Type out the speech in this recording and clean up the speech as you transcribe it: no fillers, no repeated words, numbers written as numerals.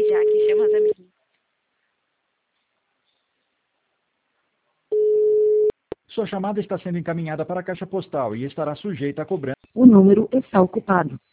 já que chama as amiguinhas. Sua chamada está sendo encaminhada para a caixa postal e estará sujeita a cobrança. O número está ocupado.